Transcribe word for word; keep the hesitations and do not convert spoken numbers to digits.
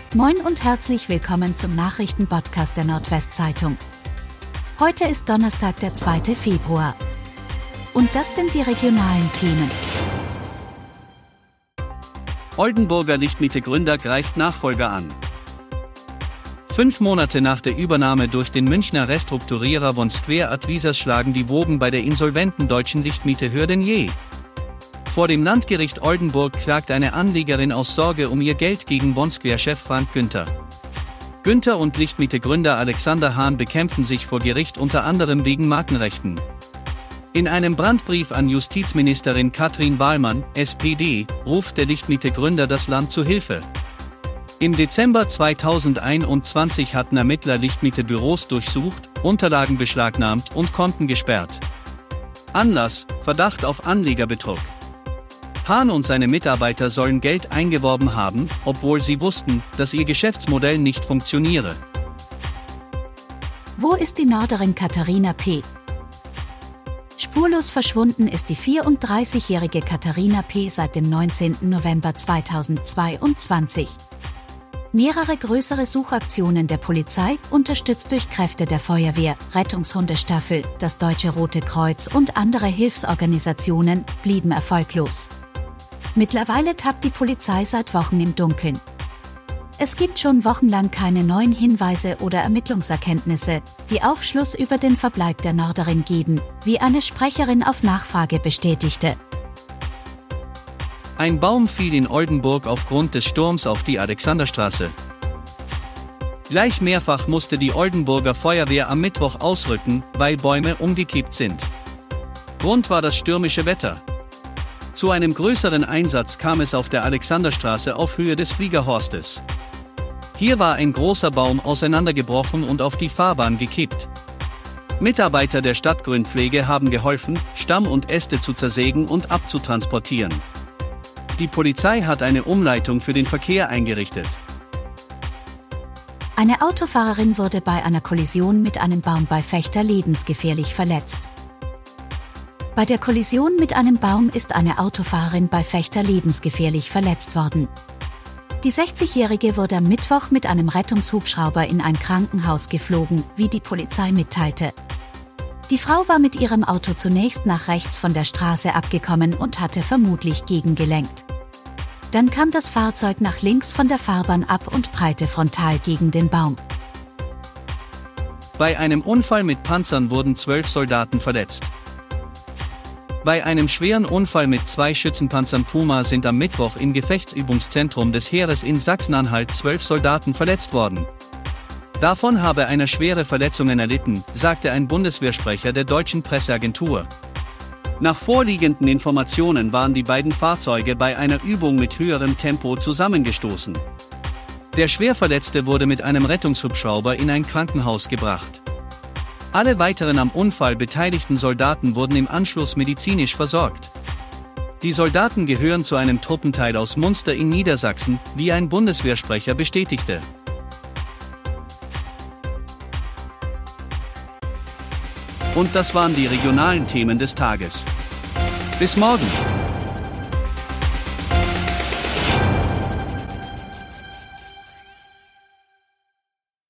Moin und herzlich willkommen zum Nachrichtenpodcast der Nordwestzeitung. Heute ist Donnerstag, der zweite Februar. Und das sind die regionalen Themen. Oldenburger Lichtmiete-Gründer greift Nachfolger an. Fünf Monate nach der Übernahme durch den Münchner Restrukturierer von Square Advisors schlagen die Wogen bei der insolventen deutschen Lichtmiete höher denn je. Vor dem Landgericht Oldenburg klagt eine Anlegerin aus Sorge um ihr Geld gegen von Square-Chef Frank Günther. Günther und Lichtmiete-Gründer Alexander Hahn bekämpfen sich vor Gericht unter anderem wegen Markenrechten. In einem Brandbrief an Justizministerin Katrin Wahlmann, S P D, ruft der Lichtmiete-Gründer das Land zu Hilfe. Im Dezember zweitausendeinundzwanzig hatten Ermittler Lichtmiete-Büros durchsucht, Unterlagen beschlagnahmt und Konten gesperrt. Anlass: Verdacht auf Anlegerbetrug. Hahn und seine Mitarbeiter sollen Geld eingeworben haben, obwohl sie wussten, dass ihr Geschäftsmodell nicht funktioniere. Wo ist die Norderin Katharina P.? Spurlos verschwunden ist die vierunddreißigjährige Katharina P. seit dem neunzehnten November zweitausendzweiundzwanzig. Mehrere größere Suchaktionen der Polizei, unterstützt durch Kräfte der Feuerwehr, Rettungshundestaffel, das Deutsche Rote Kreuz und andere Hilfsorganisationen, blieben erfolglos. Mittlerweile tappt die Polizei seit Wochen im Dunkeln. Es gibt schon wochenlang keine neuen Hinweise oder Ermittlungserkenntnisse, die Aufschluss über den Verbleib der Norderin geben, wie eine Sprecherin auf Nachfrage bestätigte. Ein Baum fiel in Oldenburg aufgrund des Sturms auf die Alexanderstraße. Gleich mehrfach musste die Oldenburger Feuerwehr am Mittwoch ausrücken, weil Bäume umgekippt sind. Grund war das stürmische Wetter. Zu einem größeren Einsatz kam es auf der Alexanderstraße auf Höhe des Fliegerhorstes. Hier war ein großer Baum auseinandergebrochen und auf die Fahrbahn gekippt. Mitarbeiter der Stadtgrünpflege haben geholfen, Stamm und Äste zu zersägen und abzutransportieren. Die Polizei hat eine Umleitung für den Verkehr eingerichtet. Eine Autofahrerin wurde bei einer Kollision mit einem Baum bei Vechta lebensgefährlich verletzt. Bei der Kollision mit einem Baum ist eine Autofahrerin bei Vechta lebensgefährlich verletzt worden. Die sechzigjährige wurde am Mittwoch mit einem Rettungshubschrauber in ein Krankenhaus geflogen, wie die Polizei mitteilte. Die Frau war mit ihrem Auto zunächst nach rechts von der Straße abgekommen und hatte vermutlich gegengelenkt. Dann kam das Fahrzeug nach links von der Fahrbahn ab und prallte frontal gegen den Baum. Bei einem Unfall mit Panzern wurden zwölf Soldaten verletzt. Bei einem schweren Unfall mit zwei Schützenpanzern Puma sind am Mittwoch im Gefechtsübungszentrum des Heeres in Sachsen-Anhalt zwölf Soldaten verletzt worden. Davon habe einer schwere Verletzungen erlitten, sagte ein Bundeswehrsprecher der deutschen Presseagentur. Nach vorliegenden Informationen waren die beiden Fahrzeuge bei einer Übung mit höherem Tempo zusammengestoßen. Der Schwerverletzte wurde mit einem Rettungshubschrauber in ein Krankenhaus gebracht. Alle weiteren am Unfall beteiligten Soldaten wurden im Anschluss medizinisch versorgt. Die Soldaten gehören zu einem Truppenteil aus Munster in Niedersachsen, wie ein Bundeswehrsprecher bestätigte. Und das waren die regionalen Themen des Tages. Bis morgen!